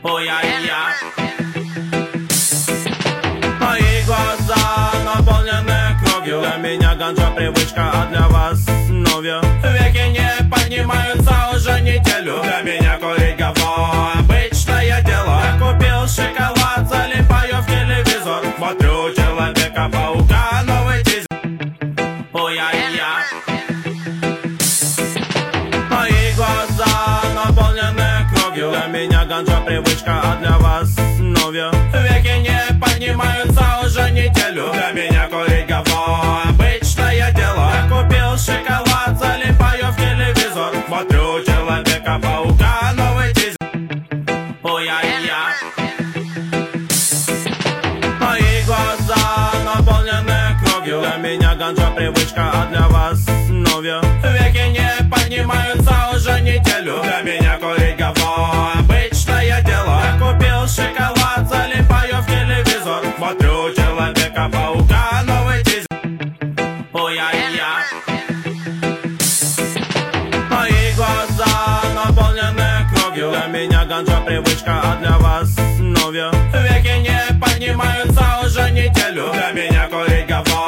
Ой-яй-яй. Мои глаза наполнены кровью. Для меня ганджа привычка, а для вас новье. Веки не поднимаются уже неделю. Для меня курить говно обычное дело. Я купил шоколад, залипаю в телевизор. Смотрю Человека-паука, новый тизер. Ой-яй-яй. Мои глаза наполнены кровью. Для меня ганджа привычка, а для вас новье. Веки не поднимаются уже неделю. Для меня курить говно обычное дело. Я купил шоколад, залипаю в телевизор. Смотрю Человека-паука, новый тизер. Ой-яй-яй. Мои глаза наполнены кровью. Для меня ганджа привычка, а для вас новье. Веки не поднимаются уже неделю. Для меня курить говно обычное дело. Я купил шоколад, залипаю в телевизор. Смотрю Человека-паука, новый тизер. Ой-яй-яй. Мои глаза наполнены кровью. Для меня ганджа привычка, а для вас новье. Веки не поднимаются уже неделю. Для меня курить говно